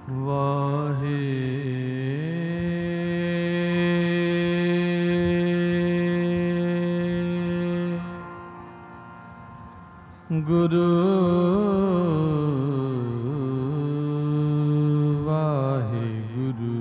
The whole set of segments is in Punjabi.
ਵਾਹਿ ਗੁਰੂ ਵਾਹਿਗੁਰੂ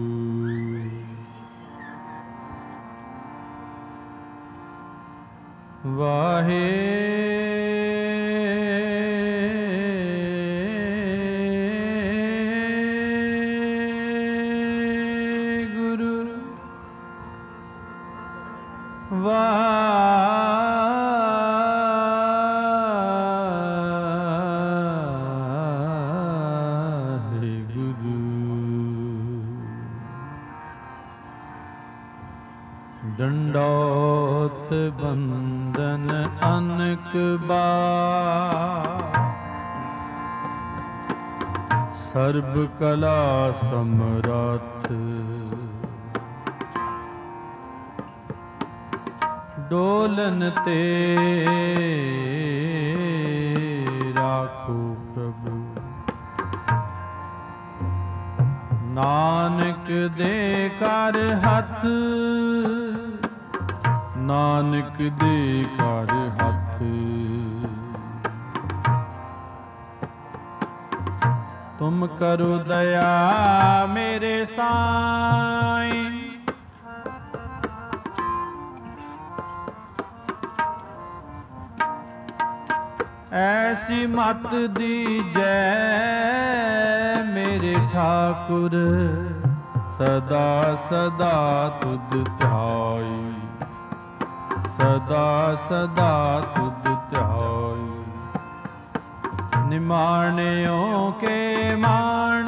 ਡੰਡੋਤ ਬੰਦਨ ਅਨਕ ਬਾਰ ਸਰਬ ਕਲਾ ਸਮਰੱਥ ਡੋਲਨ ਤੇ ਰਾਖੋ ਪ੍ਰਭੂ ਨਾਨਕ ਦੇ ਕਰ ਹੱਥ ਨਾਨਕ ਦੇ ਕਰ ਹੱਥ ਤੁਮ ਕਰੋ ਦਇਆ ਮੇਰੇ ਸਾਈਂ ਐਸੀ ਮਤ ਦੀਜੈ ਮੇਰੇ ਠਾਕੁਰ ਸਦਾ ਸਦਾ ਤੁਧ ਧਿਆਈ ਸਦਾ ਸਦਾ ਤੁਧ ਧਿਆਈ ਨਿਮਾਣਿਓ ਕੇ ਮਾਣ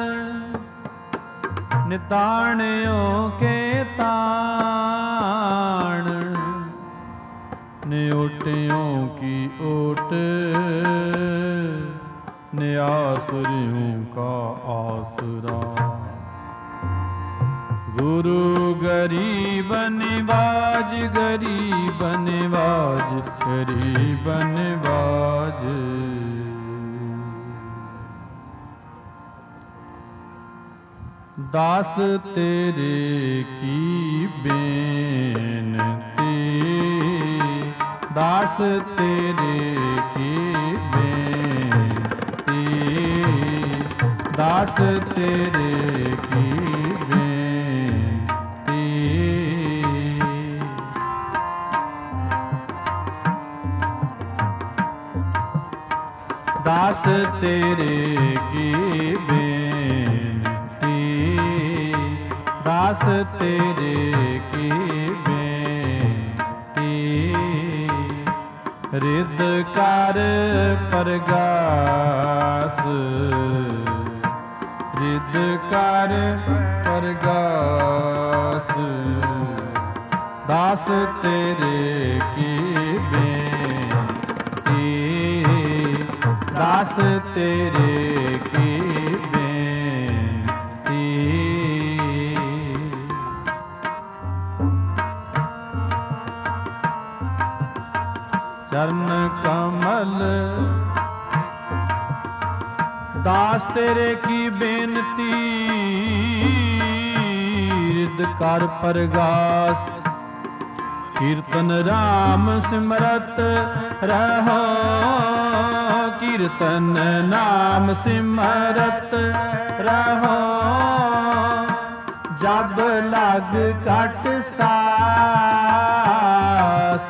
ਨਿਤਾਣਿਓ ਕੇ ਤਾਣ ਨਿਓਟਿਓ ਕੀ ਓਟ ਨਿਆਸਰਿਓ ਕਾ ਆਸਰਾ ਗੁਰੂ ਗਰੀਬ ਨਿਵਾਜ ਗਰੀਬ ਨਿਵਾਜ ਗਰੀਬ ਨਿਵਾਜ ਦਾਸ ਤੇਰੇ ਕੀ ਬੇਨਤੀ ਦਾਸ ਤੇਰੇ ਕੀ ਬੇਨਤੀ ਦਾਸ ਤੇਰੇ ਕੀ ਬੇਨਤੀ ਦਾਸ ਤੇਰੇ ਕੀ ਬੇਨਤੀ ਦਾਸ ਤੇਰੇ ਕੀ ਬੇਨਤੀ ਰਿਦ ਕਰ ਪਰਗਾਸ ਰਿਦ ਕਰ ਪਰਗਾਸ ਦਾਸ ਤੇਰੇ ਕੀ ਬੇਨਤੀ ਦਾਸ ਤੇਰੇ ਕੀ ਬੇਨਤੀ ਚਰਨ ਕਮਲ ਦਾਸ ਤੇਰੇ ਕੀ ਬੇਨਤੀ ਰਿਦ ਕਰ ਪਰਗਾਸ ਕੀਰਤਨ ਰਾਮ ਸਿਮਰਤ ਰਹੋ ਕੀਰਤਨ ਨਾਮ ਸਿਮਰਤ ਰਹੋ ਜਬ ਲਗ ਘਟ ਸਾਸ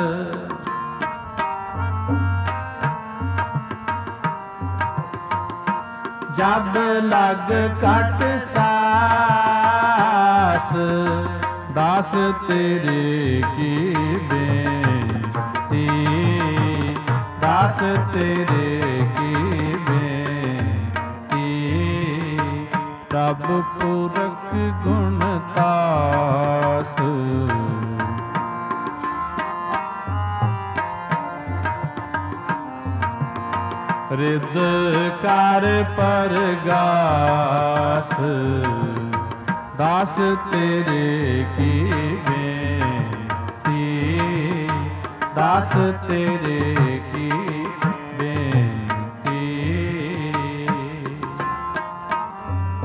ਜਬ ਲਗ ਘਟ ਸਾਸ ਦਾਸ ਤੇਰੇ ਕੀ ਬੇਨਤੀ ਦਾਸ ਤੇਰੇ ਕੀ ਬੇਨਤੀ ਪ੍ਰਭ ਪੁਰਖ ਗੁਣ ਤਾਸ ਰਿਦ ਕਰ ਪਰਗਾਸ ਦਾਸ ਤੇਰੇ ਕੀ ਬੇਨਤੀ ਦਾਸ ਤੇਰੇ ਕੀ ਬੇਨਤੀ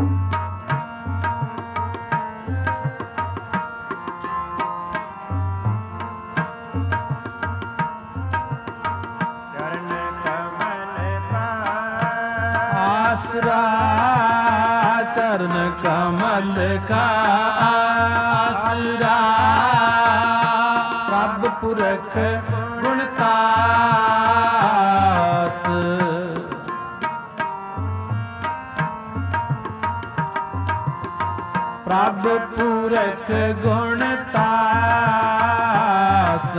चरण कमल का आसरा। प्रभ पुरख गुणतास, प्रभ पुरख गुणतास।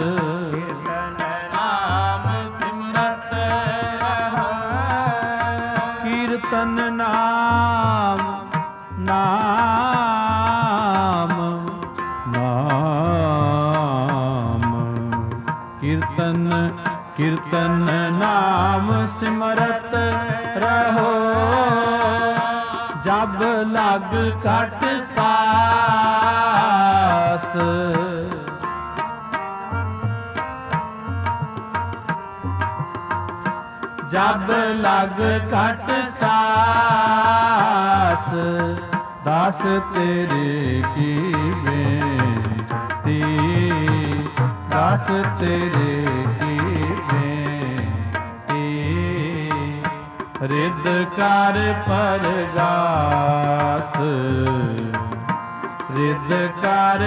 कीर्तन नाम नाम नाम, कीर्तन कीर्तन नाम सिमरत रहो। जब लग कट सास, जब लग कट सास। दास तेरे की बेनती, दास तेरे की बेनती। रिद कर परगास, रिद कर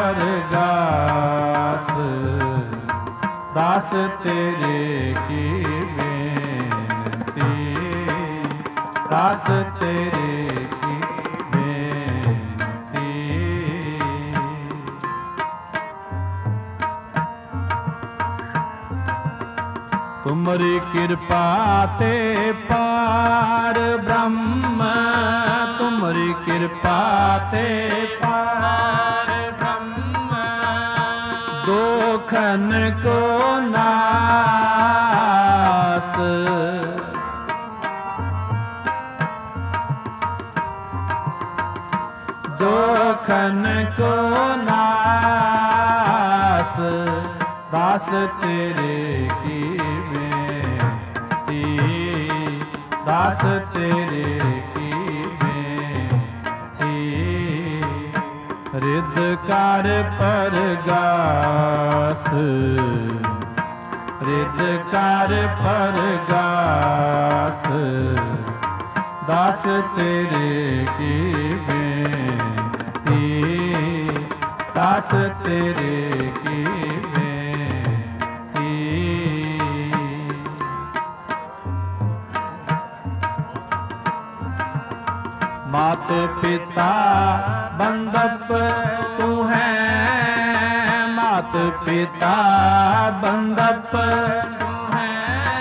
परगास। दास तेरे की बेनती, दास तेरे की बेनती। तुमरी कृपा ते पार ब्रह्म, तुमरी कृपा ते पार ब्रह्म। दोखन को नास, दोखन को नास। दास तेरे की बेनती, दास तेरे की बेनती। रिद कर परगास, रिद कर परगास। दास तेरे की बेनती, दास तेरे की बेनती। मात पिता बंदप तू है, मात पिता बंदप तू है।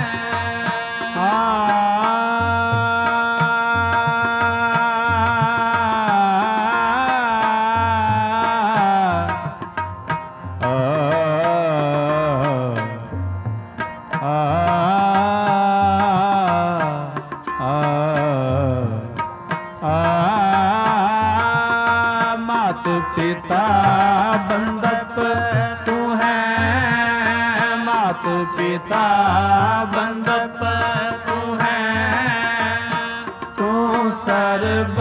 पिता बंदप तू है, मात पिता बंदप तू है। तू सर्व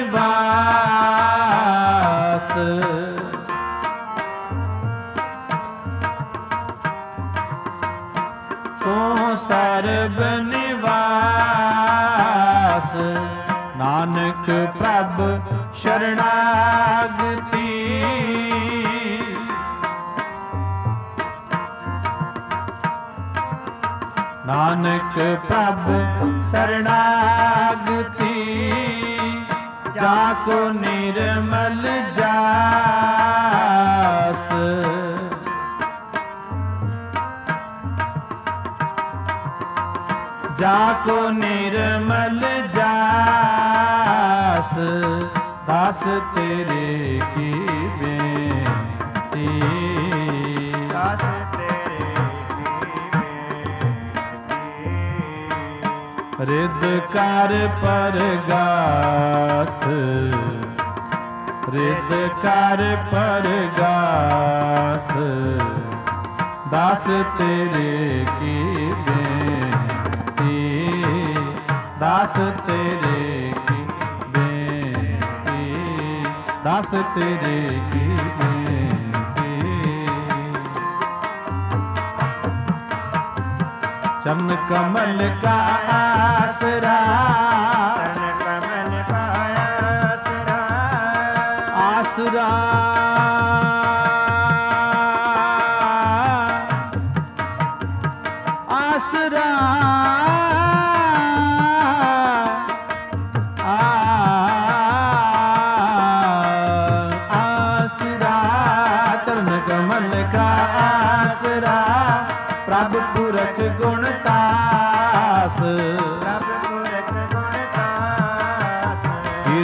निवास, तू सर्व निवास। नानक प्रभ शरणागति, नानक प्रभ शरणागति। जाको निर्मल जास, जाको निर्मल जास। दास तेरे की बेनती, दास तेरे की बेनती। रिद कर परगास, रिद कर परगास। दास तेरे की बेनती, दास तेरे की बेनती। दास तेरे की बेनती। चरण कमल का आसरा, चरण कमल का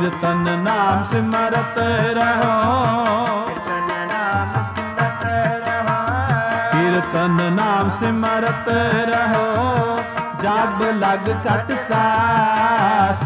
ਕੀਰਤਨ ਨਾਮ ਸਿਮਰਤ ਰਹੋ, ਕੀਰਤਨ ਨਾਮ ਸਿਮਰਤ ਰਹੋ, ਕੀਰਤਨ ਨਾਮ ਸਿਮਰਤ ਰਹੋ, ਜਬ ਲਗ ਘਟ ਸਾਸ,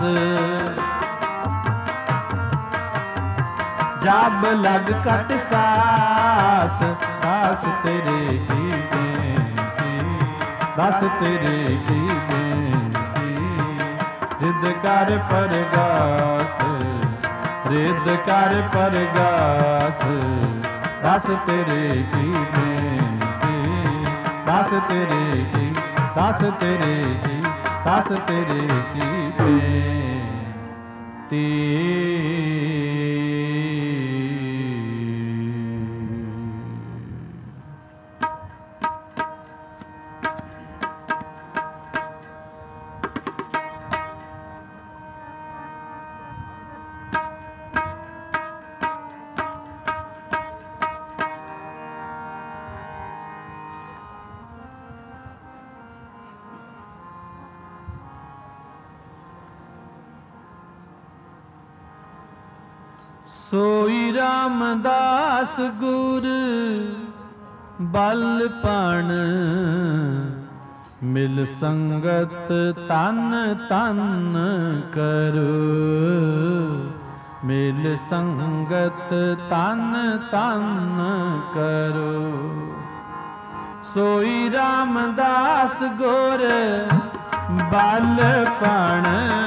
ਜਬ ਲਗ ਘਟ ਸਾਸ, ਦਾਸ ਤੇਰੇ ਕੀ ਬੇਨਤੀ, ਦਾਸ ਤੇਰੇ ਕੀ ਬੇਨਤੀ, ਰਿਦ ਕਰ ਪਰਗਾਸ, ਰਿਦ ਕਰ ਪਰਗਾਸ, ਦਾਸ ਤੇਰੇ ਕੀ ਬੇਨਤੀ, ਦਾਸ ਤੇਰੇ ਕੀ, ਦਾਸ ਤੇਰੇ ਕੀ, ਦਾਸ ਤੇਰੇ ਕੀ ਬੇਨਤੀ। ਸੋਈ ਰਾਮਦਾਸ ਗੁਰ ਬਲ ਪਣ, ਮਿਲ ਸੰਗਤ ਤਨ ਤਨ ਕਰੋ, ਮਿਲ ਸੰਗਤ ਤਨ ਤਨ ਕਰੋ। ਸੋਈ ਰਾਮਦਾਸ ਗੁਰ ਬਲ ਪਣ,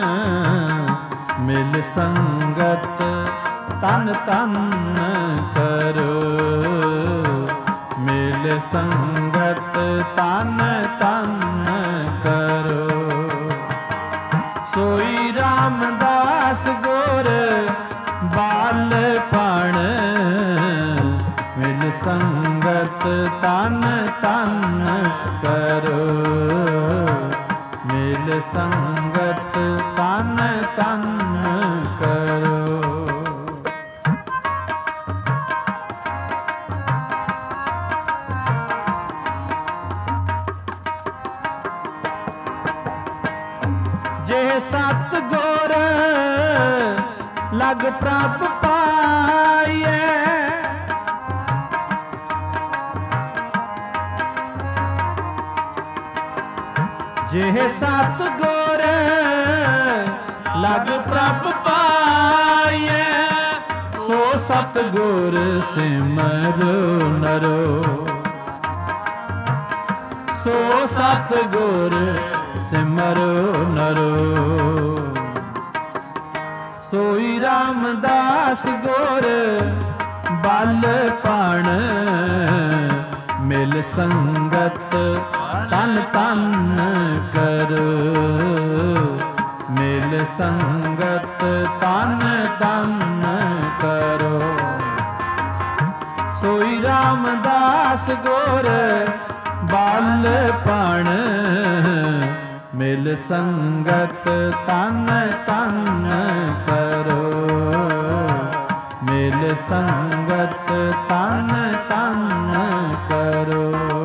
ਮਿਲ ਸੰਗਤ ਤਨ ਤਨ ਕਰੋ, ਮਿਲ ਸੰਗਤ ਤਨ ਤਨ ਕਰੋ। ਸੋਈ ਰਾਮਦਾਸ ਗੁਰ ਬਾਲ ਪਣ, ਮਿਲ ਸੰਗਤ ਤਨ ਤਨ ਕਰੋ, ਮਿਲ ਸੰਗਤ ਤਨ ਤਨ ਕਰੋ। ਜੇ ਸਤ ਗੁਰ ਲਗ ਪ੍ਰਭ ਪਾਈਐ, ਜੇ ਸਤ ਗੁਰ ਲਗ ਪ੍ਰਭ ਪਾਈਐ, ਸੋ ਸਤ ਗੁਰ ਸਿਮਰੋ ਨਰੋ, ਸੋ ਸਤ ਗੁਰ ਸਿਮਰੋ ਨਰੋ। ਸੋਈ ਰਾਮਦਾਸ ਗੁਰ ਬਲ ਪਣ, ਮਿਲ ਸੰਗਤ ਤਨ ਤਨ ਕਰੋ, ਮਿਲ ਸੰਗਤ ਤਨ ਤਨ ਕਰੋ। ਸੋਈ ਰਾਮਦਾਸ ਗੁਰ ਬਲ ਪਣ, ਮਿਲ ਸੰਗਤ ਤਨ ਤਨ ਕਰੋ, ਮਿਲ ਸੰਗਤ ਤਨ ਤਨ ਕਰੋ।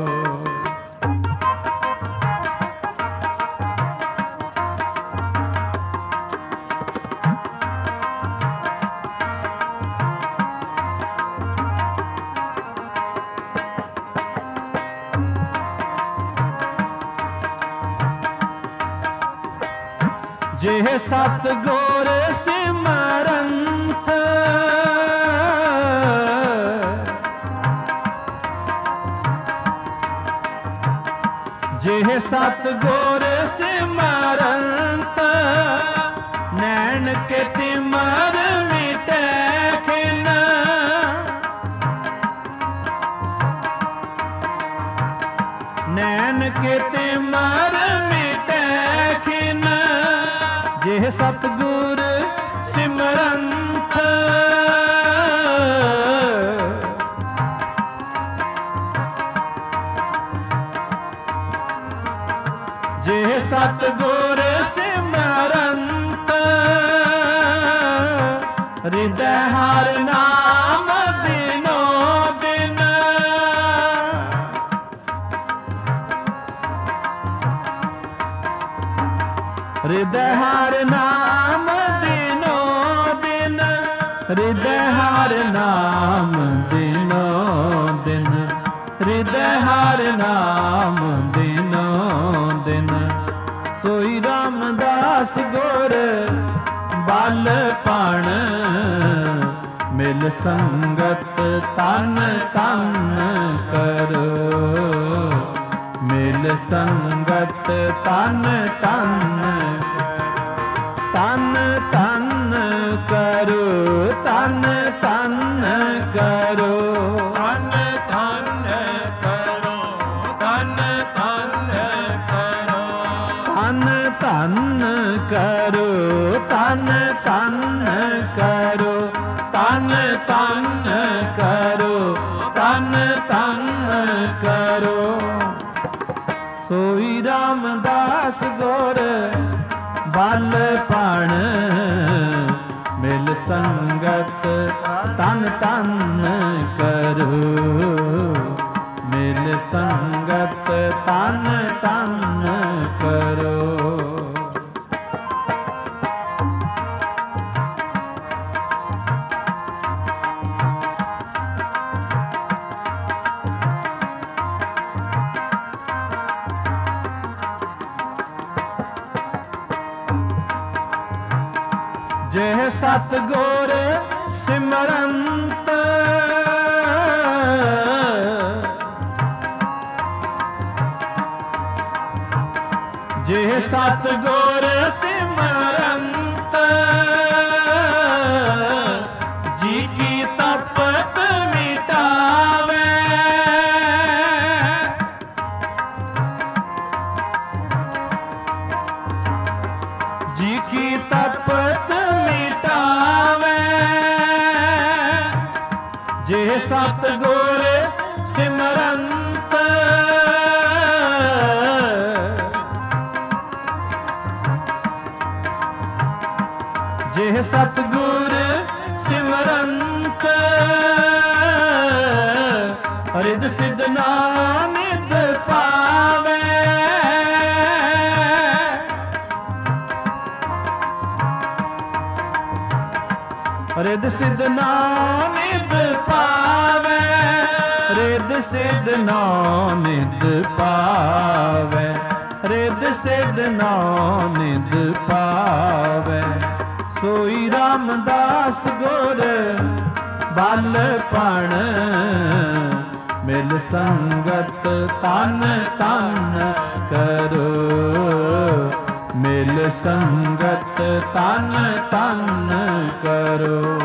ਜੇ ਸਤ ਗੁਰ ਸਿਮਰੰਤ, ਜੇ ਸਤ ਗੁਰ ਸਿਮਰੰਤ, ਨੈਣ ਕੇ ਤਿਮਰ ਮਿਟੈ ਖਿਨ, ਨੈਣ ਕੇ ਤਿਮਰ ਮਿਟੈ ਖਿਨ। ਜੇ ਸਤਿਗੁਰ ਸਿਮਰੰਤ, ਜੇ ਸਤਿਗੁਰ ਸਿਮਰੰਤ, ਹਿਰਦੈ ਹਰਿ ਨਾਮ ਦਿਨੋ ਦਿਨ, ਹਿਰਦੈ ਹਰਿ ਨਾਮ ਦਿਨੋ ਹਿਰਦੈ ਹਰ ਨਾਮ ਦਿਨੋ ਦਿਨ, ਹਿਰਦੈ ਹਰ ਨਾਮ ਦਿਨੋ ਦਿਨ। ਸੋਈ ਰਾਮਦਾਸ ਗੁਰ ਬਲ ਪਣ, ਮਿਲ ਸੰਗਤ ਤਨ ਤਨ ਕਰੋ, ਮਿਲ ਸੰਗਤ ਤਨ ਤਨ, ਤਨ ਤਨ ਕਰੋ, ਤਨ ਤਨ ਕਰੋ, ਤਨ ਤਨ ਕਰੋ, ਤਨ ਤਨ ਕਰੋ, ਤਨ ਤਨ ਕਰੋ, ਤਨ ਤਨ ਕਰੋ, ਤਨ ਤਨ ਕਰੋ, ਤਨ ਤਨ ਕਰੋ। ਸੋਈ ਰਾਮਦਾਸ ਗੁਰ ਬਲ ਪਣ, ਮਿਲ ਸੰਗਤ ਤਨ ਤਨ ਕਰੋ, ਮਿਲ ਸੰਗਤ ਤਨ ਤਨ ਕਰੋ। ਜੇ ਸਤਿਗੁਰ ਸਿਮਰੰਤ, ਜੇ ਸਤਿਗੁਰ ਸਿਮਰੰਤ, ਜੀ ਕੀ ਤਪਤ ਮਿਟਾਵੇ, ਜੀ ਕੀ ਤਪਤ ਮਿਟਾਵੇ, ਜੇ ਸਤਿਗੁਰ ਸਿਮਰੰਤ, ਜੇ ਸਤਿਗੁਰ ਸਿਮਰੰਤ, ਰਿਦ ਸਿਧ ਨਾਨਿਦ ਪਾਵੇ, ਰਿਦ ਸਿਧ ਨਾਨਿਦ ਪਾਵੇ, ਰਿਦ ਸਿਧ ਨਾਨਿਦ ਪਾਵੇ, ਰਿਦ ਸਿਧ ਨਾਨਿਦ ਪਾਵੇ। ਸੋਈ ਰਾਮਦਾਸ ਗੁਰ ਬਲ ਪਣ, ਮਿਲ ਸੰਗਤ ਤਨ ਤਨ ਕਰੋ, ਮਿਲ ਸੰਗਤ ਤਨ ਤਨ ਕਰੋ।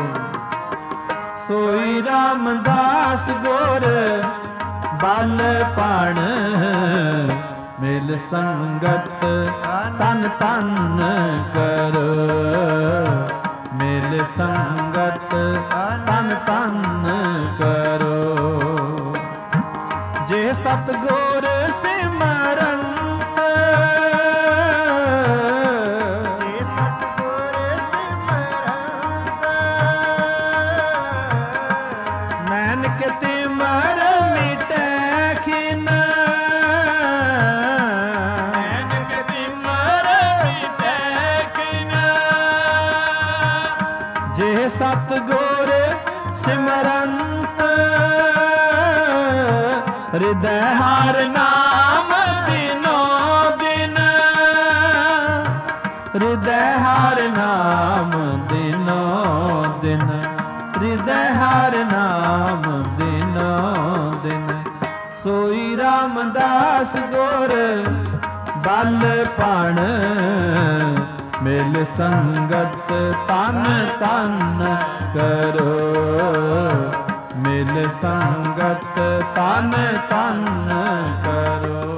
ਸੋਈ ਰਾਮਦਾਸ ਗੁਰ ਬਲ ਪਣ, ਮਿਲ ਸੰਗਤ ਤਨ ਤਨ ਕਰੋ, ਮਿਲ ਸੰਗਤ ਤਨ ਤਨ ਕਰੋ। ਜੇ ਸਤਿਗੁਰ ਸਿਮਰੰਤ, ਜੇ ਸਤਿਗੁਰ ਸਿਮਰੰਤ, ਨਾਨਕ ਤਿਮਰ ਮਿਟੈ ਖਿਨ, ਨਾਨਕ ਤਿਮਰ ਮਿਟੈ ਖਿਨ, ਜੇ ਸਤਿਗੁਰ ਸਿਮਰੰਤ, ਹਿਰਦੈ ਹਰ ਨਾਮ ਦਿਨੋ ਦਿਨ, ਹਿਰਦੈ ਹਰ ਨਾਮ ਦਿਨੋ ਦਿਨ, ਹਿਰਦੈ ਹਰ ਨਾਮ ਦਿਨੋ ਦਿਨ। ਸੋਈ ਰਾਮਦਾਸ ਗੁਰ ਬਲ ਪਣ, ਮਿਲ ਸੰਗਤ ਤਨ ਤਨ ਕਰੋ, ਮਿਲ ਸੰਗਤ ਤਨ ਤਨ ਕਰੋ।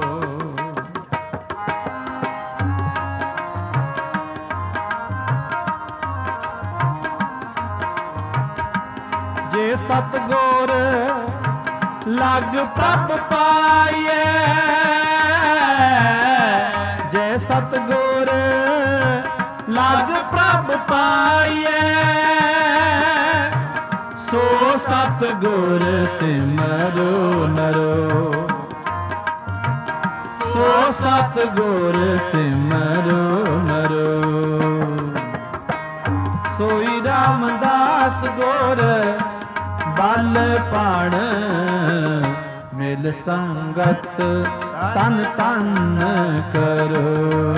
ਜੇ ਸਤਿਗੁਰ ਲਗ ਪ੍ਰਭ ਪਾਈਏ, ਜੇ ਸਤਿਗੁਰ ਲਗ ਪ੍ਰਭ ਪਾਈਏ, ਸੋ ਸਤਿਗੁਰ ਸਿਮਰੋ ਨਰੋ, ਸੋ ਸਤਿਗੁਰ ਸਿਮਰੋ ਨਰੋ, ਸੋਈ ਰਾਮਦਾਸ ਗੁਰ ਬਲ ਪਾਣ ਮਿਲ ਸੰਗਤ ਤਨ ਤਨ ਕਰੋ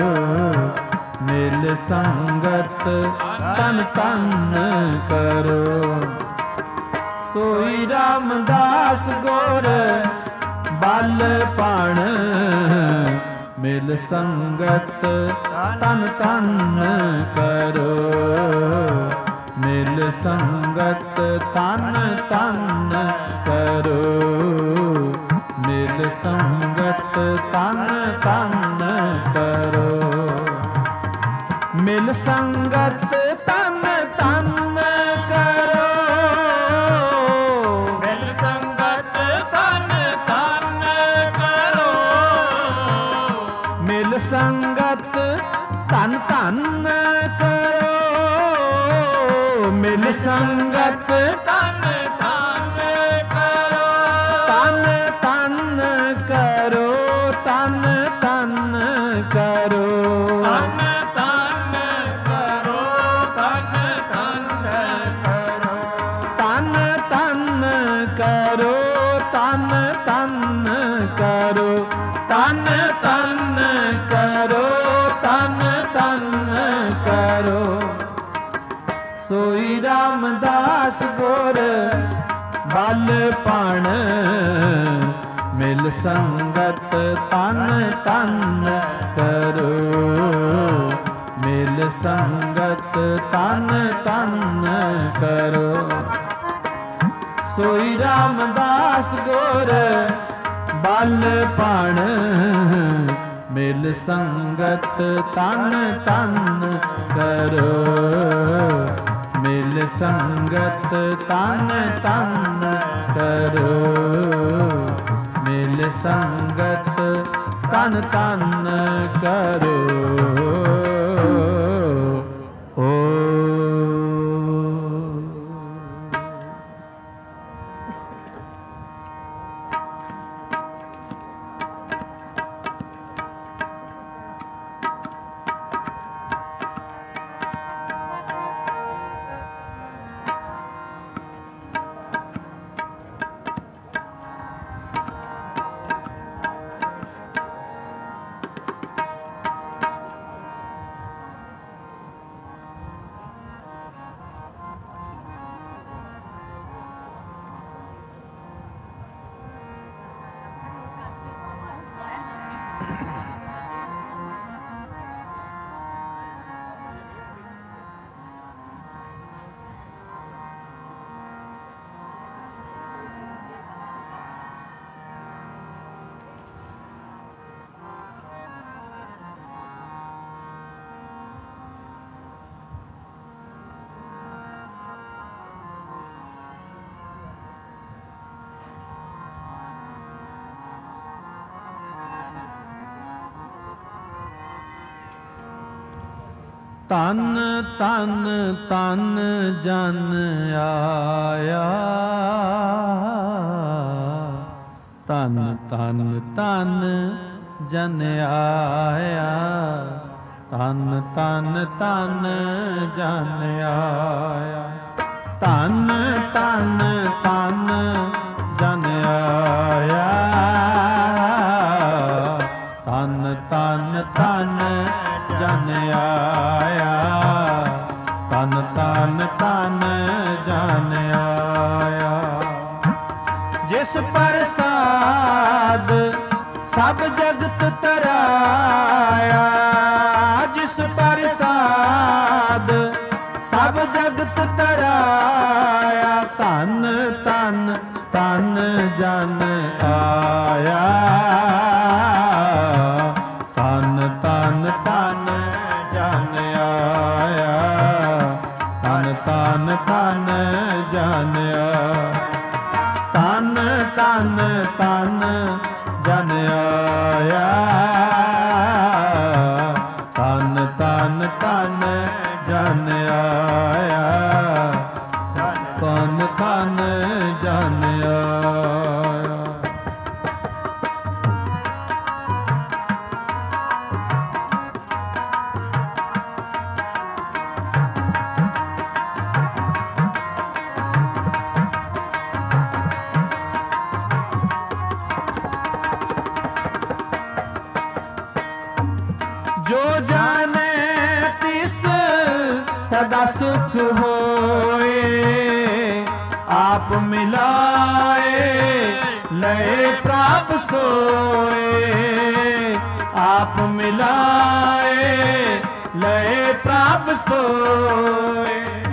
ਮਿਲ ਸੰਗਤ ਤਨ ਤਨ ਕਰੋ ਸੋਈ ਰਾਮਦਾਸ ਗੁਰ ਬਲ ਪਾਣ ਮਿਲ ਸੰਗਤ ਤਨ ਤਨ ਕਰੋ ਮਿਲ ਸੰਗਤ ਤਨ ਤਨ ਕਰੋ ਮਿਲ ਸੰਗਤ ਤਨ ਤਨ ਕਰੋ ਮਿਲ ਸੰਗਤ ਤਨ ਤਨ ਕਰੋ ਮਿਲ ਸੰਗਤ ਤਨ ਤਨ ਕਰੋ ਮਿਲ ਸੰਗਤ ਤਨ ਤਨ ਕਰੋ ਮਿਲ ਸੰਗਤ ਤਨ ਤਨ ਕਰੋ ਤਨ ਤਨ ਕਰੋ ਤਨ ਤਨ ਕਰੋ ਤਨ ਤਨ ਕਰੋ ਤਨ ਤਨ ਕਰੋ ਤਨ ਤਨ ਕਰੋ ਤਨ ਤਨ ਕਰੋ ਤਨ ਤਨ ਕਰੋ ਤਨ ਤਨ ਕਰੋ ਸੋਈ ਰਾਮਦਾਸ ਗੁਰ ਬਲ ਪਾਣ ਮਿਲ ਸੰਗਤ ਤਨ ਤਨ ਕਰੋ ਮਿਲ ਸੰਗਤ ਤਨ ਤਨ ਕਰੋ ਸੋਈ ਰਾਮਦਾਸ ਗੁਰ ਬਲ ਪਾਣ ਮਿਲ ਸੰਗਤ ਤਨ ਤਨ ਕਰੋ ਮਿਲ ਸੰਗਤ ਤਨ ਤਨ ਕਰੋ ਮਿਲ ਸੰਗਤ ਤਨ ਤਨ ਕਰੋ ਓ ਤਨ ਤਨ ਤਨ ਜਨ ਆਇਆ ਤਨ ਤਨ ਤਨ ਜਨ ਆਇਆ ਤਨ ਤਨ ਤਨ ਜਨ ਆਇਆ ਤਨ ਤਨ ਤਨ ਜਨ ਆਇਆ ਤਨ ਤਨ ਤਨ ਜਨ ਆਇਆ ਤਨ ਤਨ ਤਨ ਜਨ ਆਇਆ ਜਿਸ ਪ੍ਰਸਾਦ ਸਭ ਜਗਤ ਤਰਾਇਆ ਜਿਸ ਪ੍ਰਸਾਦ ਸਭ ਜਗਤ ਤਰਾਇਆ ਧਨ ਧਨ ਧਨ ਜਨ ਆਇਆ ਧਨ ਧਨ ਧਨ ਜਨ ਆਇਆ ਧਨ ਧਨ ਧਨ ਜਨ ਆਇਆ ਧਨ ਧਨ ਧਨ ਜਨ ਆਇਆ ਧਨ ਧਨ ਧਨ ਜਨ ਆਇਆ ਧਨ ਧਨ ਜਨ ਆਇਆ सदा सुख होए, आप मिलाए लय प्राप सोए, आप मिलाए लय प्राप सोए।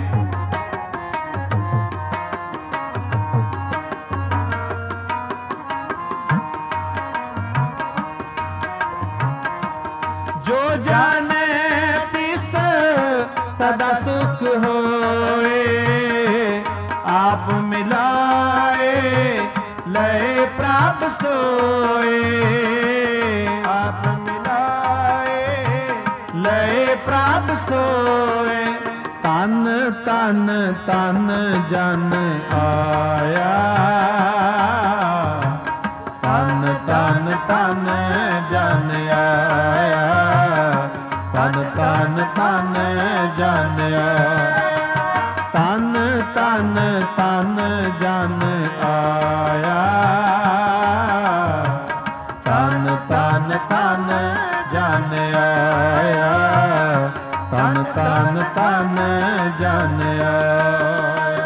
जो जाने तिस सदा सुख होए, आप मिलाए लय प्राप सोए, आप मिलाए लय प्राप सोए। तन तन तन जन आया, तन तन तन जन आया, तन तन तन जन आया, तन तन तन जन आया, तन तन तन जन आया, तन तन तन जन आया।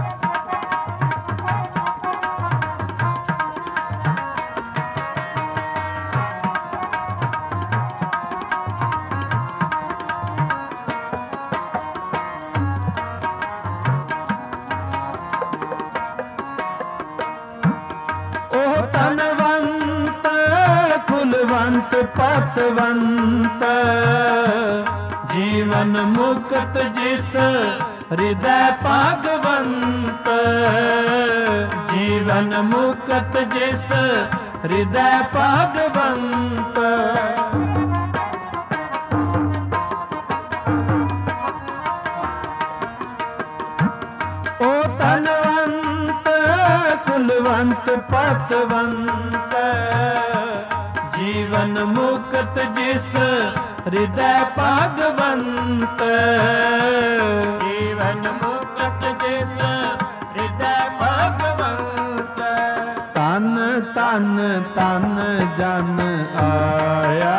पतवंत जीवन मुक्त जिस हृदय भागवंत, जीवन मुक्त जिस हृदय भागवंत। ओ धनवंत कुलवंत पतवंत जीवन मुक्त जिस हृदय भागवंत, जीवन मुक्त जिस हृदय भागवंत। तन तन तन जन आया,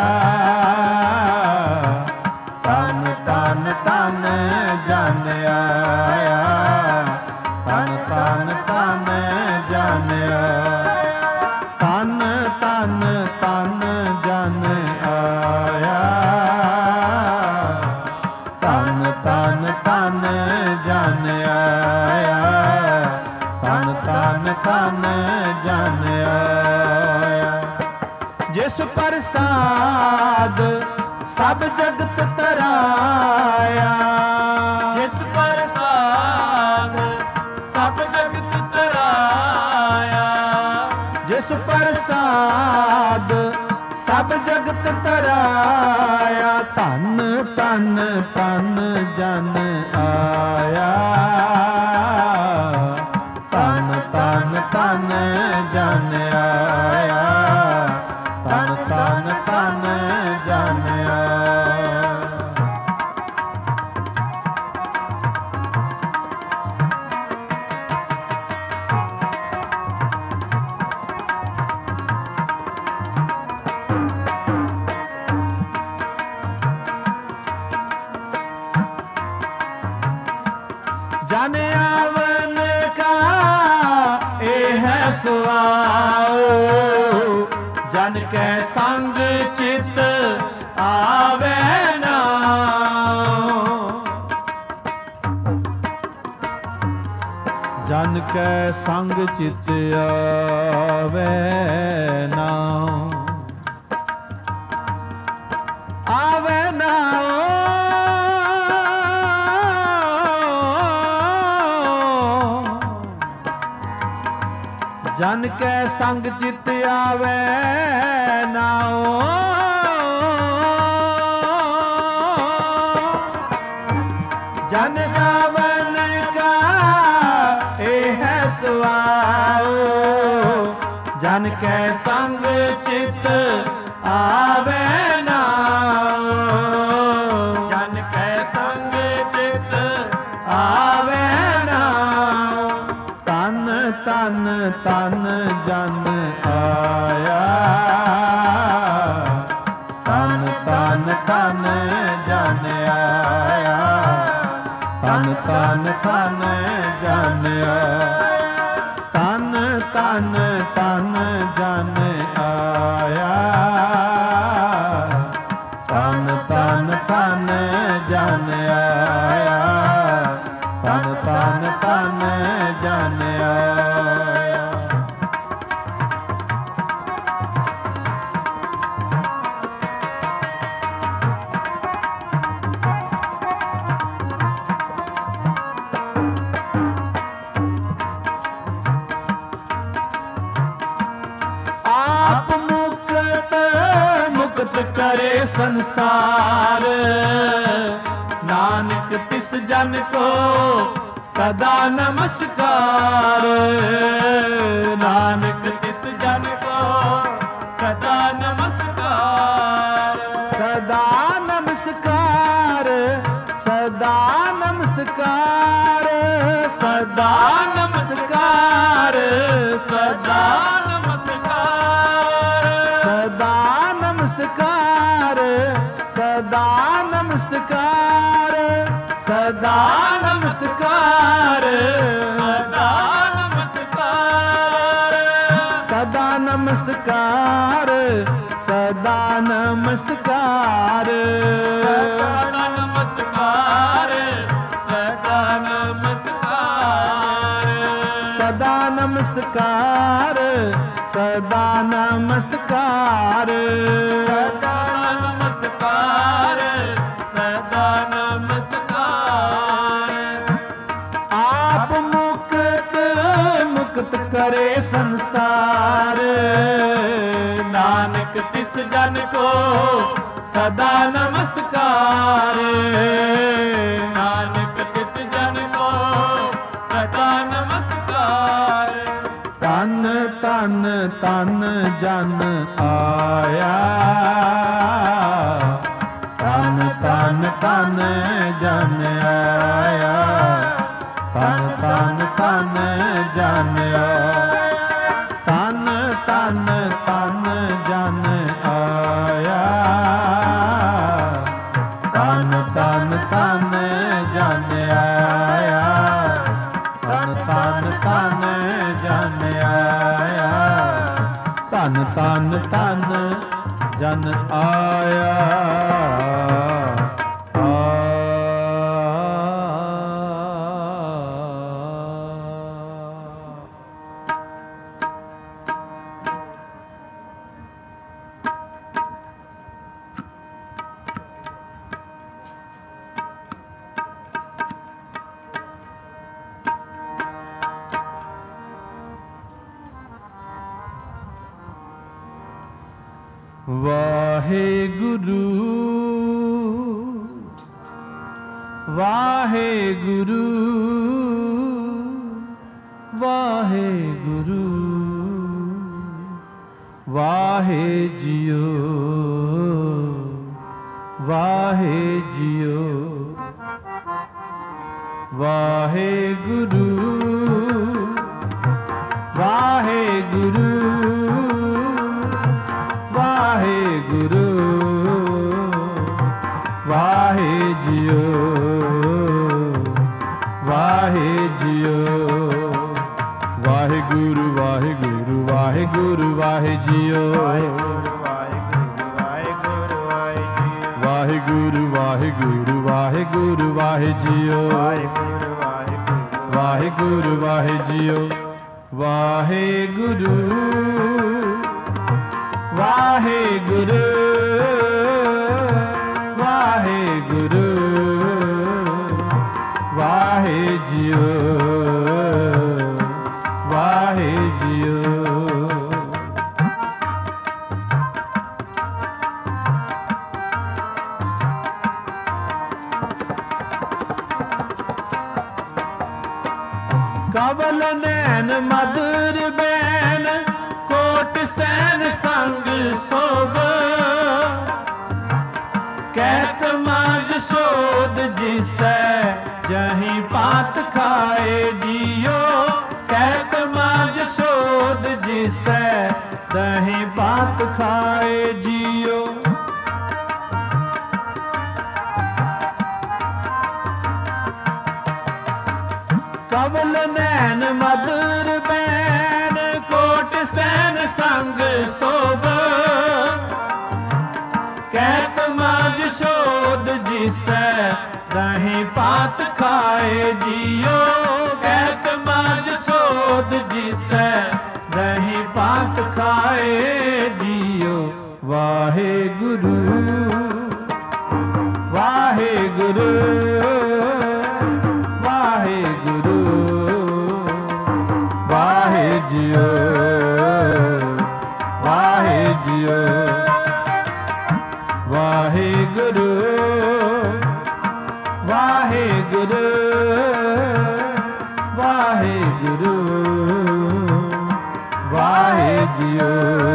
तन तन तन जन आया, तन तन तन जन आया, तन तन तन जन आया, तन तन तन जन आया, तन तन तन जन आया। जिस प्रसाद सब जगत तराया, जिस प्रसाद सब जगत तराया, जिस प्रसाद सब जगत तराया। धन तन तन जन आया, तन तन तन जन आया, तन तन तन जन आया। जन आवन का ए है सुआओ, जन के संग चित आवे ना। जन के संग चित आवे ना, आवे ना जन के संग चित आवे नाओ। जन गावन का ए है सुआओ, जन के संग चित आवे नाओ, जन के संग चित आवे नाओ। तन तन तन जन आया, तन तन तन जन आया, ਧਨ ਜਨ ਆਇਆ। ਧਨ ਧਨ ਧਨ ਜਨ ਆਇਆ। ਧਨ ਧਨ ਧਨ ਜਨ ਆਇਆ। ਧਨ ਧਨ ਧਨ ਜਨ ਆਇਆ। ਆਪ ਮੁਕਤ ਮੁਕਤ ਕਰੇ ਸੰਸਾਰ। ਨਾਨਕ ਤਿਸ ਜਨ ਕੋ ਸਦਾ ਨਮਸਕਾਰ। ਨਾਨਕ ਤਿਸ ਜਨ ਕੋ ਸਦਾ ਨਮਸਕਾਰ। ਸਦਾ ਨਮਸਕਾਰ। ਸਦਾ ਨਮਸਕਾਰ। ਸਦਾ ਨਮਸਕਾਰ। ਸਦਾ ਸਦਾ ਨਮਸਕਾਰ। ਸਦਾ ਨਮਸਕਾਰ। ਸਦਾ ਨਮਸਕਾਰ। ਸਦਾ ਨਮਸਕਾਰ। ਸਦਾ ਨਮਸਕਾਰ। ਸਦਾ ਨਮਸਕਾਰ। ਸਦਾ ਨਮਸਕਾਰ। ਸਦਾ ਨਮਸਕਾਰ। ਸਦਾ ਨਮਸਕਾਰ। ਸਦਾ ਨਮਸਕਾਰ। ਸਦਾ ਨਮਸਕਾਰ। ਆਪ ਮੁਕਤ ਮੁਕਤ ਕਰੇ ਸੰਸਾਰ। ਨਾਨਕ ਤਿਸ ਜਨ ਕੋ ਸਦਾ ਨਮਸਕਾਰ। ਨਾਨਕ ਤਿਸ ਜਨ ਕੋ ਸਦਾ ਨਮਸਕਾਰ। ਤਨ ਤਨ ਤਨ ਜਨ ਆਇਆ। ਤਨ ਤਨ ਤਨ ਜਨ ਆਇਆ। ਤਨ ਤਨ ਤਨ ਜਨ ਆਇਆ। ਤਨ ਤਨ ਤਨ ਜਨ ਆਇਆ। ਤਨ ਤਨ ਤਨ ਜਨ ਆਇਆ। ਤਨ ਤਨ ਤਨ ਜਨ ਆਇਆ। ਤਨ ਤਨ ਤਨ ਜਨ ਆਇਆ। ਵਾਹਿਗੁਰੂ ਵਾਹਿਗੁਰੂ ਵਾਹਿਗੁਰੂ ਵਾਹਿ ਜੀਓ ਵਾਹਿ ਜੀਓ ਵਾਹਿਗੁਰੂ ਵਾਹਿਗੁਰੂ ਵਾਹਿਗੁਰੂ ਵਾਹਿ ਜੀਓ ਵਾਹਿ ਜੀਓ ਵਾਹਿਗੁਰੂ ਵਾਹਿਗੁਰੂ ਵਾਹਿਗੁਰੂ ਵਾਹਿ ਜੀਓ ਵਾਹਿਗੁਰੂ ਵਾਹਿਗੁਰੂ ਵਾਹਿਗੁਰੂ ਵਾਹਿ ਜੀਓ ਵਾਹਿਗੁਰੂ ਵਾਹਿ ਜੀਓ ਵਾਹਿਗੁਰੂ ਵਾਹਿਗੁਰੂ ਵਾਹਿਗੁਰੂ ਵਾਹਿ ਜੀਓ ਵਾਹਿ ਜੀਓ ਕਵਲ ਨੈਣ ਮਧੁਰ ਬੈਨ ਕੋਟ ਸੈਨ ਸੰਗ ਸੋਭ ਕਹਿਤ ਮਾਜ ਸੋਧ ਜਿਸੈ ਜਹੀਂ ਪਾਤ ਖਾਏ ਜੀਓ ਕਹਿਤ ਮਾਜ ਸੋਧ ਜਿਸੈ ਦਹੀਂ ਪਾਤ ਖਾਏ ਜੀਓ ਕਵਲ ਨੈਣ ਮਧੁਰ ਬੈਨ ਕੋਟ ਸੈਨ ਸੰਗ ਸੋਭ ਕਹਿਤ ਮਾਝ ਸ਼ੋਧ ਜਿਸੈ ਦਹੀਂ ਪਾਤ ਖਾਏ ਜੀਓ ਕਹਿਤ ਮਾਝ ਸ਼ੋਧ ਜਿਸੈ ਦਹੀਂ ਪਾਤ ਖਾਏ ਜੀਓ ਵਾਹਿਗੁਰੂ ਵਾਹਿਗੁਰੂ ਵਾਹਿਗੁਰੂ ਵਾਹਿ ਜੀਓ ਵਾਹਿ ਜੀਓ ਵਾਹਿਗੁਰੂ ਵਾਹਿਗੁਰੂ ਵਾਹਿਗੁਰੂ ਵਾਹਿ ਜੀਓ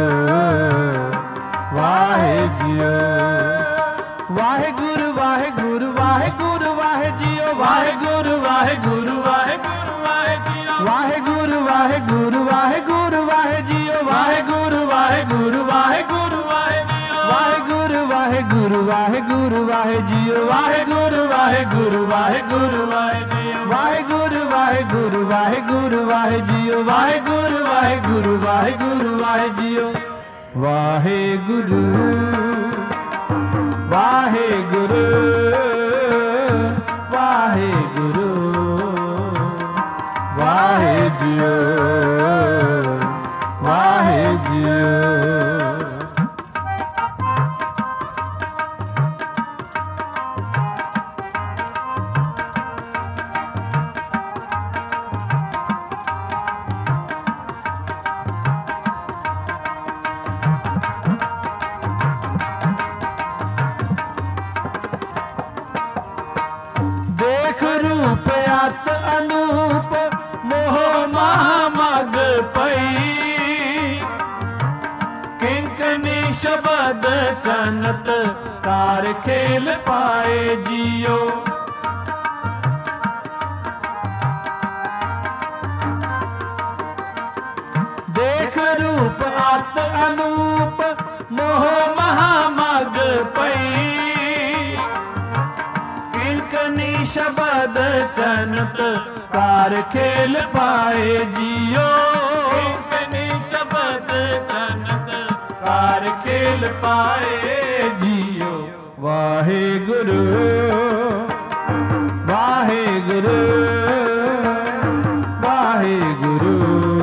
ਵਾਹਿ ਜੀਓ ਵਾਹਿਗੁਰੂ ਵਾਹਿਗੁਰੂ ਵਾਹਿਗੁਰੂ ਵਾਹਿ ਜੀਓ ਵਾਹਿਗੁਰੂ ਵਾਹਿਗੁਰੂ ਵਾਹਿਗੁਰੂ ਵਾਹਿ ਜੀਓ ਵਾਹਿਗੁਰੂ ਵਾਹਿਗੁਰੂ ਵਾਹਿਗੁਰੂ ਵਾਹਿ ਜੀਓ ਵਾਹਿਗੁਰੂ ਵਾਹਿਗੁਰੂ ਵਾਹਿਗੁਰੂ ਵਾਹਿ ਜੀਓ ਵਾਹਿਗੁਰੂ ਵਾਹਿਗੁਰੂ ਵਾਹਿਗੁਰੂ ਵਾਹਿ ਜੀਓ ਵਾਹਿਗੁਰੂ ਵਾਹਿਗੁਰੂ ਵਾਹਿਗੁਰੂ ਵਾਹਿ ਜੀਓ ਵਾਹਿਗੁਰੂ ਵਾਹਿਗੁਰੂ ਵਾਹਿਗੁਰੂ ਵਾਹਿ ਜੀਓ ਵਾਹਿਗੁਰੂ ਵਾਹਿਗੁਰੂ ਵਾਹਿਗੁਰੂ ਵਾਹਿ ਜੀਓ ਵਾਹਿਗੁਰੂ ਵਾਹਿਗੁਰੂ ਵਾਹਿਗੁਰੂ ਵਾਹਿ ਜੀਓ ਵਾਹਿ ਜੀਓ ਦੇਖ ਰੂਪ ਅਤ ਅਨੂਪ ਮੋਹ ਮਾਹ ਮਗ ਪਈ ਕਿੰਕਣੀ ਸ਼ਬਦ ਚਨਤ ਕਾਰ ਖੇਲ ਪਾਏ ਜੀਓ ਦੇਖ ਰੂਪ ਅਤ ਅਨੂਪ ਮੋਹ ਮਹਾ ਮਗ ਪਈ ਕਿੰਕਣੀ ਸ਼ਬਦ ਚਨਤ ਕਾਰ ਖੇਲ ਪਾਏ ਜੀਓ ਕਿੰਕਣੀ ਸ਼ਬਦ ਚਨਤ ਕਾਰ ਖੇਲ ਪਾਏ ਜੀਓ ਵਾਹਿਗੁਰੂ ਵਾਹਿਗੁਰੂ ਵਾਹਿਗੁਰੂ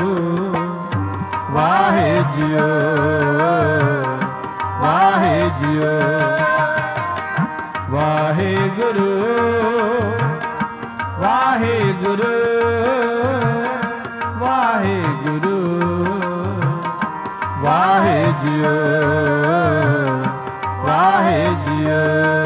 ਵਾਹਿ ਜੀਓ ਵਾਹਿ ਜੀਓ ਵਾਹਿਗੁਰੂ ਵਾਹਿਗੁਰੂ ਵਾਹਿਗੁਰੂ ਵਾਹਿ ਜੀਓ ਵਾਹਿ ਜੀਓ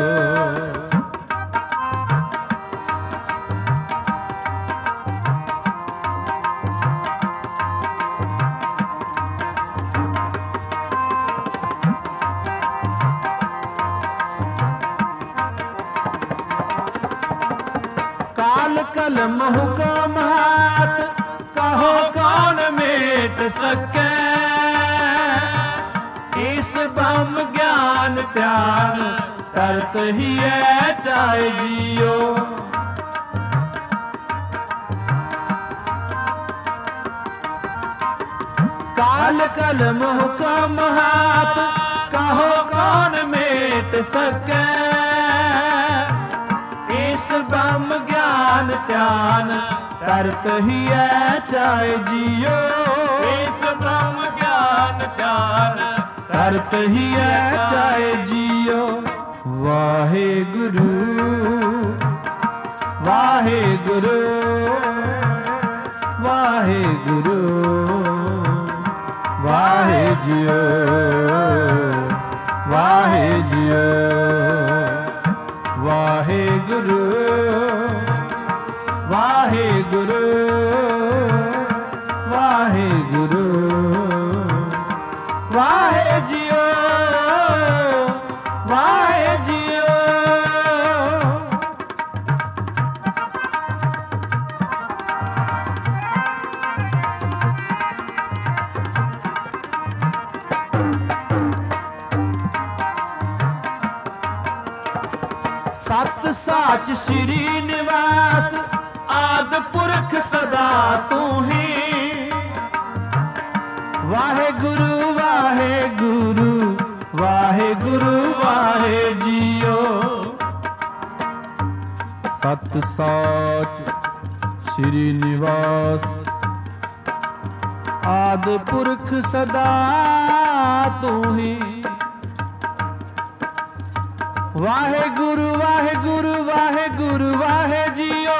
काल कलम हुकम हाथ कहो कौन मेट सके इस ब्रह्म ज्ञान ध्यान करत ही है चाहे जियो काल कलम हुकम हाथ कहो कौन मेट सके इस ब्रह्म ज्ञान ध्यान करत ही है चाहे जियो इस ब्रह्म ज्ञान ध्यान करत ही है चाहे जियो वाहिगुरु वाहिगुरु वाहिगुरु वाहे जियो वाहे जियो वाहिगुरु वाहिगुरु वाहिगुरु वाहे जियो वाहे जियो सत साच श्री निवास ਆਦ ਪੁਰਖ ਸਦਾ ਤੂੰ ਹੀ। ਵਾਹਿਗੁਰੂ ਵਾਹਿਗੁਰੂ ਵਾਹਿਗੁਰੂ ਵਾਹਿ ਜੀਓ। ਸਤ ਸਾਚ ਸ੍ਰੀ ਨਿਵਾਸ ਆਦ ਪੁਰਖ ਸਦਾ ਤੂੰ ਹੀ। ਵਾਹਿਗੁਰੂ ਵਾਹਿਗੁਰੂ ਵਾਹਿਗੁਰੂ ਵਾਹਿ ਜੀਓ।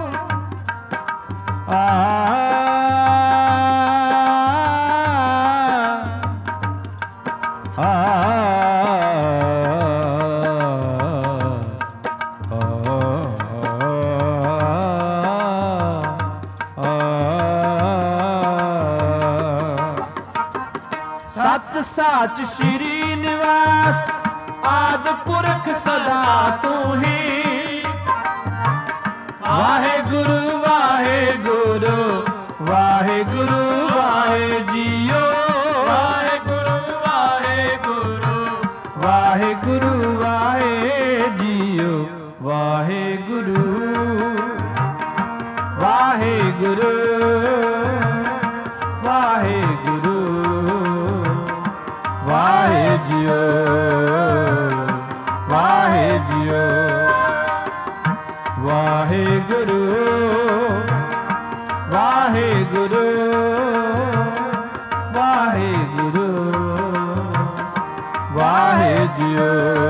ਸਤ ਸਾਚ ਸ੍ਰੀ ਨਿਵਾਸ ਆਦ ਪੁਰਖ ਸਦਾ ਤੂੰ ਹੀ। ਵਾਹਿਗੁਰੂ ਵਾਹਿਗੁਰੂ ਵਾਹਿਗੁਰੂ ਵਾਹਿ ਜੀਓ। ਵਾਹਿਗੁਰੂ ਵਾਹਿਗੁਰੂ ਵਾਹਿਗੁਰੂ ਵਾਹਿ ਜੀਓ। ਵਾਹਿਗੁਰੂ ਵਾਹਿਗੁਰੂ ਵਾਹਿਗੁਰੂ ਵਾਹਿ ਜੀਓ। ਵਾਹਿ ਜੀਓ। ਵਾਹਿਗੁਰੂ ਵਾਹਿਗੁਰੂ ਵਾਹਿਗੁਰੂ ਵਾਹਿ ਜੀਓ।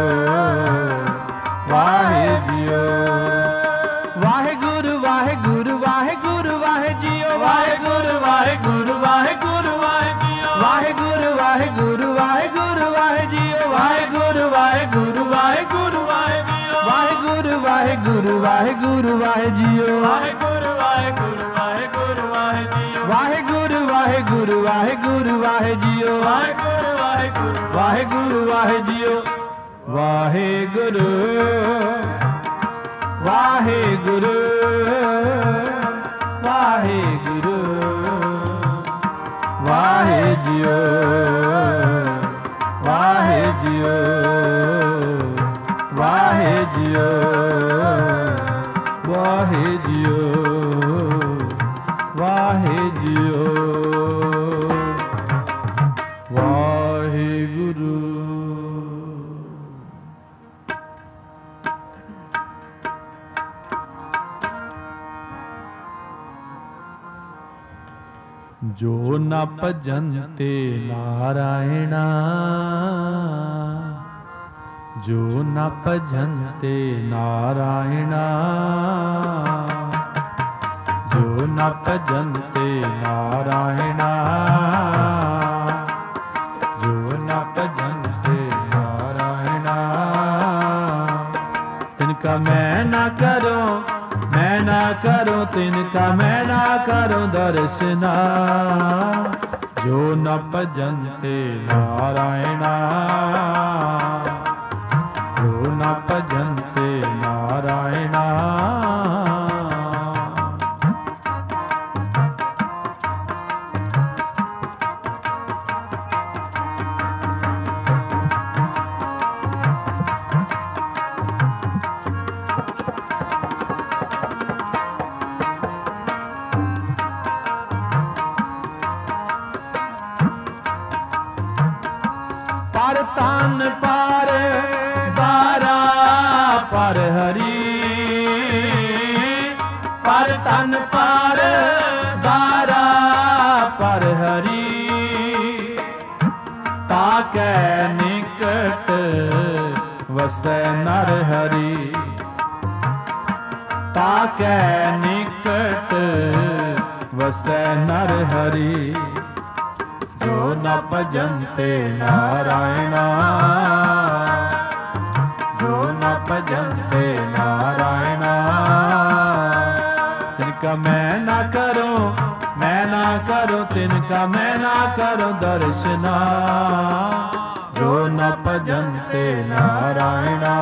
ਵਾਹਿ ਜੀਓ। ਵਾਹਿਗੁਰੂ ਵਾਹਿਗੁਰੂ ਵਾਹਿਗੁਰੂ ਵਾਹਿ ਜੀਓ। ਵਾਹਿਗੁਰੂ ਵਾਹਿਗੁਰੂ ਵਾਹਿਗੁਰੂ ਵਾਹਿ ਜੀਓ। ਵਾਹਿਗੁਰੂ ਵਾਹਿਗੁਰੂ ਵਾਹਿਗੁਰੂ ਵਾਹਿ ਜੀਓ। ਵਾਹਿਗੁਰੂ ਵਾਹਿਗੁਰੂ ਵਾਹਿਗੁਰੂ ਵਾਹਿ ਜੀਓ। ਵਾਹਿਗੁਰੂ ਵਾਹਿਗੁਰੂ ਵਾਹਿਗੁਰੂ ਵਾਹਿ ਜੀਓ। ਵਾਹਿਗੁਰੂ ਵਾਹਿਗੁਰੂ ਵਾਹਿਗੁਰੂ ਵਾਹਿ ਜੀਓ। ਵਾਹਿਗੁਰੂ ਵਾਹਿਗੁਰੂ ਵਾਹਿਗੁਰੂ ਵਾਹਿ ਜੀਓ। ਵਾਹਿਗੁਰੂ ਵਾਹਿਗੁਰੂ ਵਾਹਿਗੁਰੂ ਵਾਹਿ ਜੀਓ। ਵਾਹਿਗੁਰੂ ਵਾਹਿਗੁਰੂ ਵਾਹਿਗੁਰੂ ਵਾਹਿ ਜੀਓ। ਵਾਹਿ ਜੀਓ। ਵਾਹਿ ਜੀਓ। ਵਾਹਿ ਜੀਓ। ਵਾਹਿ ਜੀਓ। ਵਾਹਿਗੁਰੂ। ਜੋ ਨ ਭਜੰਤੇ ਨਾਰਾਇਣਾ। ਜੋ ਨ ਭਜੰਤੇ ਨਾਰਾਇਣਾ। ਜੋ ਨ ਭਜੰਤੇ ਨਾਰਾਇਣਾ। ਜੋ ਨ ਭਜੰਤੇ ਨਾਰਾਇਣਾ। ਤਿਨਕਾ ਮੈਂ ਨਾ ਕਰੋ मैं ना करूं तिनका मैं ना करूं दर्शना। जो न भजन्ते नारायणा। जो न भजन्ते नारायणा। पर तन पर दारा पर हरि। पर तन पर दारा पर हरि। ताकै निकट वसै नर हरि। ताकै निकट वसै नर हरि। जो न भजन्ते नारायणा। जो न भजन्ते नारायणा। तिनका मैं ना करूं मैं ना करूं तिनका मैं ना करूं दर्शना। जो न भजन्ते नारायणा।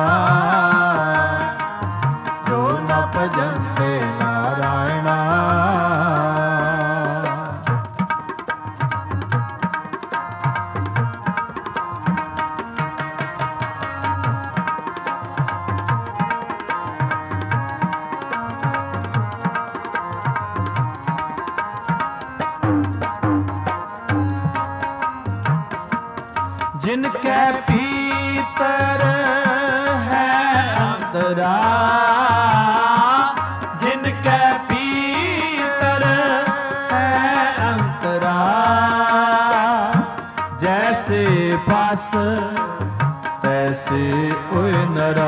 जो न भजन्ते नारायणा। जिनके भीतर है अंतरा, जिनके भीतर है अंतरा, जैसे पास तैसे ओए नरा,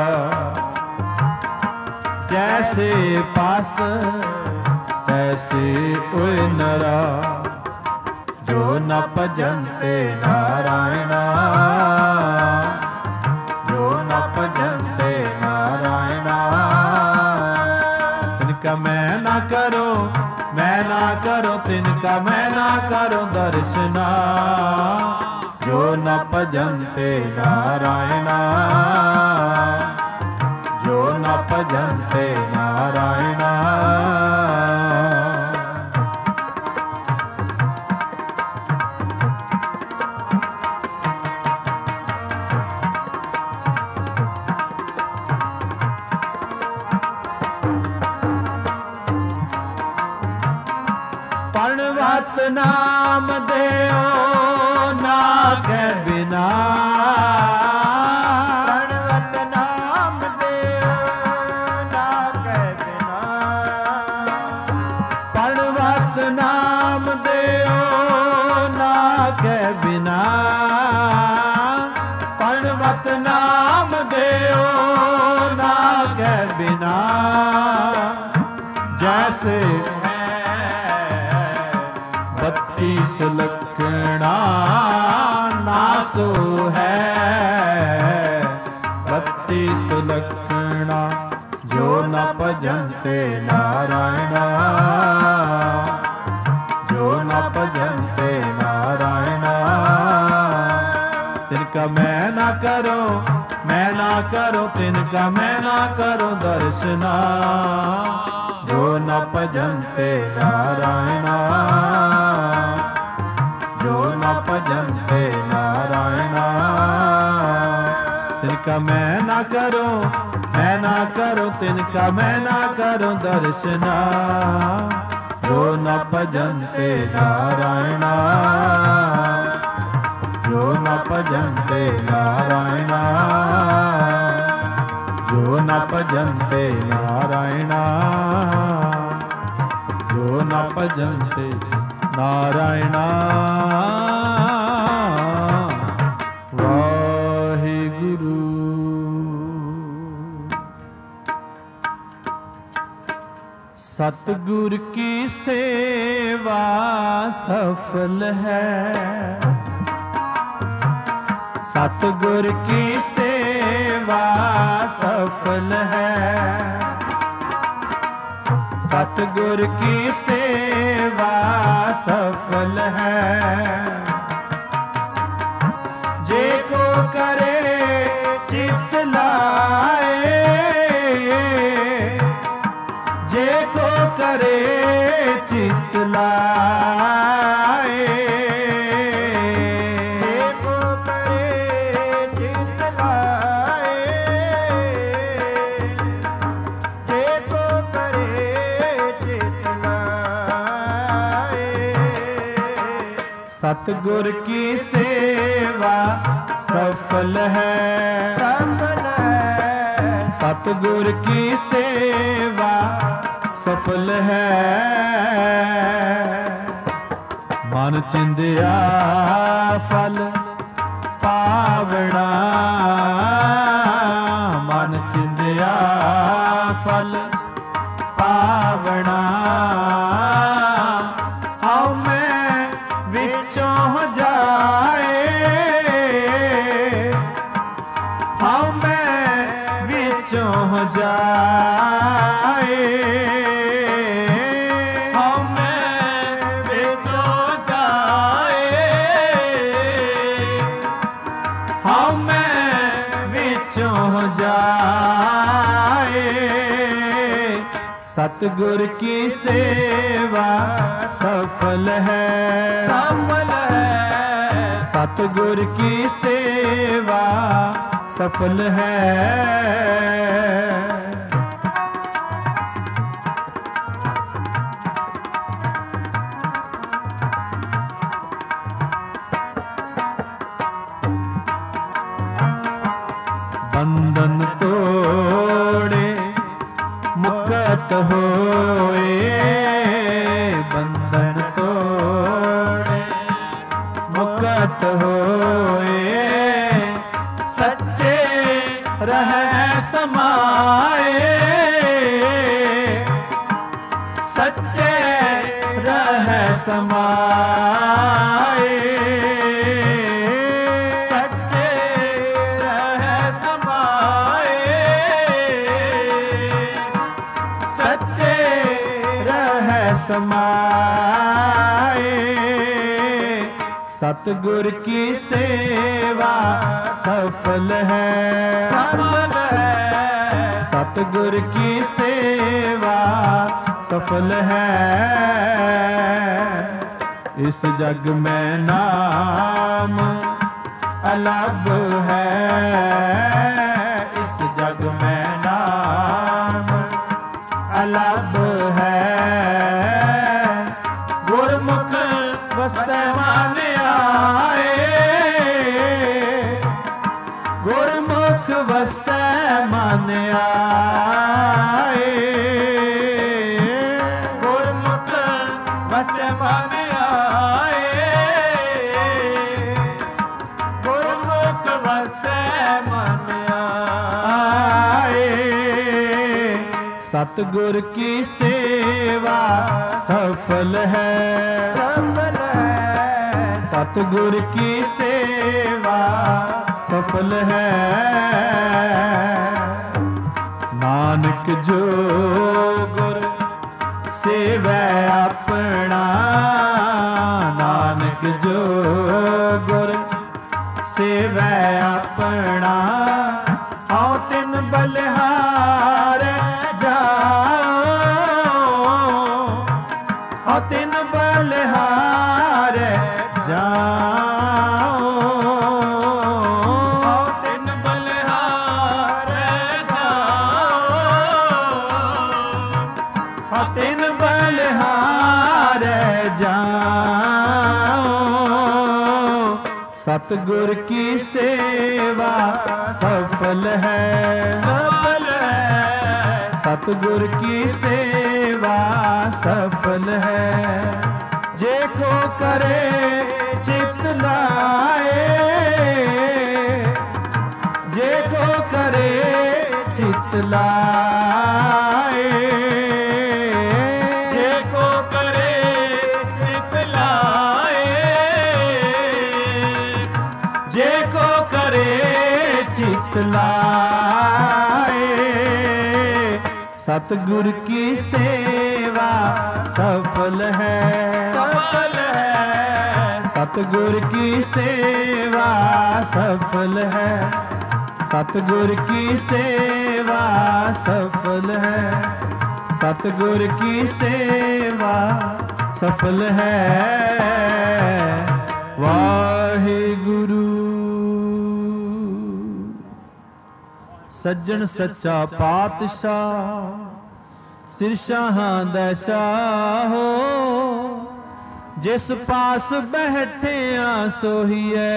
जैसे पास तैसे ओए नरा, जो न भजन्ते नारायणा, जो न भजन्ते नारायणा। तिनका मैं ना करो, मैं ना करो, तिनका मैं ना करो दर्शना, जो न भजन्ते नारायणा, जो न भजन्ते नारायणा। प्रणवत नाम देओ ना के बिना, प्रणवत नाम देओ ना के बिना, प्रणवत नाम देओ ना के बिना, प्रणवत नाम देओ ना के बिना, जैसे बत्ती सुलक्षणा नासो है, बत्ती सुलक्षणा, जो न भजन्ते नारायणा, जो न भजन्ते नारायणा। तिनका मैं ना करो, मैं ना करो, तिनका मैं ना करो दर्शना, जो न भजन्ते नारायणा, जो न भजन्ते नारायणा। तिनका मैं ना करो, मैं ना करो, तिनका मैं ना करो दर्शना, जो न भजन्ते नारायणा, जो न भजन्ते नारायणा, जो न भजन्ते नारायणा, जो न भजन्ते नारायणा। वाहिगुरु। सतगुर की सेवा सफल है, सतगुर की सेवा सफल है, सतगुर की सेवा सफल है, जे को करे चित लाए, जे को करे चित लाए, जे को करे चित लाए, जे को करे चित लाए। सतगुर की सेवा सफल है, सफल है, सतगुर की सेवा सफल है। मन चिंदिया फल पावना, मन चिंदिया फल पावना, आओ मैं विचों जाए, आओ मैं विचों जाए, आओ मैं विचों जाए, आओ मैं विचों जाए। सतगुर की सेवा सफल है, सफल है, सतगुर की सेवा सफल है। ਹੋਏ ਬੰਧਨ ਤੋੜੇ, ਮੁਕਤ ਹੋਏ ਸੱਚੇ ਰਹਿ ਸਮਾਏ, ਸੱਚੇ ਰਹਿ ਸਮਾਏ, ਸੱਚੇ ਰਹਿ ਸਮਾਏ, ਸੱਚੇ ਰਹਿ ਸਮਾਏ। सतगुर की सेवा सफल है, सफल है, सतगुर की सेवा सफल है। इस जग में नाम अलग है, इस जग में नाम अलग है। गुरमुख वसै मान गुरमुख वसै मन आए, गुरमुख वसै मन आए, गुरमुख वसै मन आए। सतगुर की सेवा सफल है, सफल है, सतगुर की सेवा सफल है। नानक जो गुर सेवै अपना, नानक जो गुर सेवै अपना, आओ तिन बलिहार जाओ, आओ तिन बलिहार जाओ, तिन बलिहार जाओ। सतगुर की सेवा सफल है, सफल है, सतगुर की सेवा सफल है। जे को करे चित लाए, जे को करे चित लाए, लाए। सतगुर की सेवा सफल है, सफल है, सतगुर की सेवा सफल है, सतगुर की सेवा सफल है, सतगुर की सेवा सफल है। वाहिगुरु सज्जन सच्चा पातशाह, सिर शाहां दा शाहो, जिस पास बैठिया सोहीए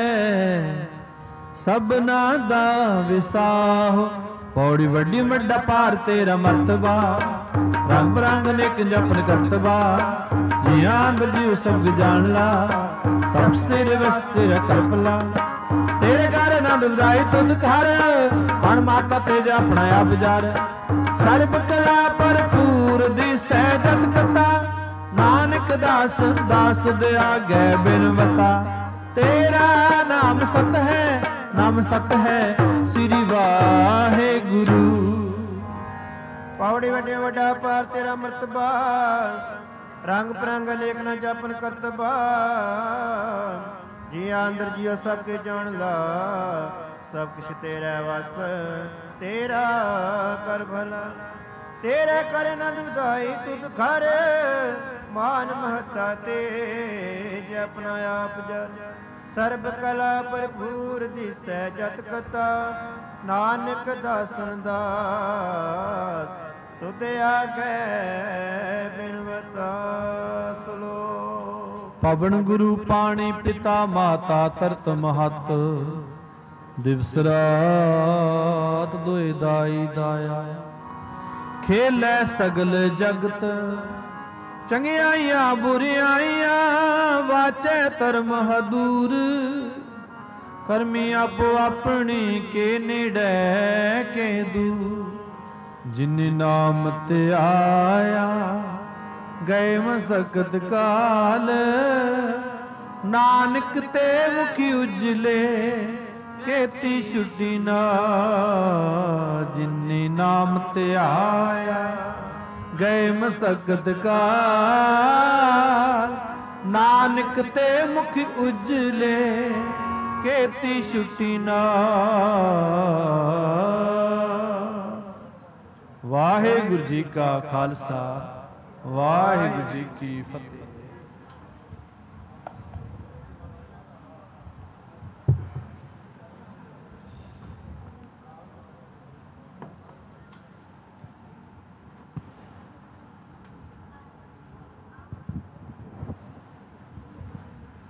सबना दा विसाहो। पौड़ी वड्डी वड्डा पार तेरा मर्तबा, रंग रंग नेक जपन करतबा, जिया अंदर जीव सब जान ला, सब तेरे वस तेरा करपला। तेरे घर आनंद उदाई तुद घर, मन माता तेज अपना आप जार। सर्ब कला भरपूर दिसै जत कथा, नानक दास दास तुद आगे बिनवता। तेरा नाम सत है, नाम सत है, श्री वाहे गुरु। पौड़ी वड्डे वड्डा पार तेरा मर्तबा, रंग परंग लेखना जपन करतबा। जी अंदर जियो सब के जान ला, सब कुछ तेरा वस तेरा कर भला। तेरे कर नंद बधाई तुद घर, मान महता तेज अपना आप जर। सर्ब कला भरपूर दिसै जत कथा, नानक दासन दास तुद आगे बिनवता। सलोक पवन गुरु पाणी पिता माता तरत महत, दिवस रात दोए दाई दाया। खेलै सगल जगत चंगियाइयां बुरियाइयां वाचै धर्म हदूर करमी आपो अपनी के नेड़े के दूर जिन नाम ते आया गए मसकत काल नानक ते मुखी उजले केती छुट्टी ना जिन नाम ते आया गए मसकत काल नानक ते मुखी उजले केती छुट्टी ना। वाहिगुरु जी का खालसा वाहिगुरु जी की फतेह।